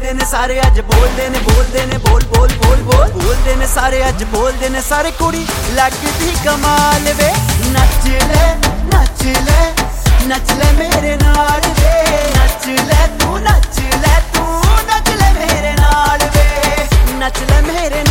बोलदे ने सारे अज बोलदे ने बोल बोल बोल बोल बोलदे ने सारे अज बोलदे ने सारे कुड़ी लगदी कमाल वे नच ले नच ले मेरे नाल वे नच ले तू नच ले तू नच ले मेरे नाल वे नच ले मेरे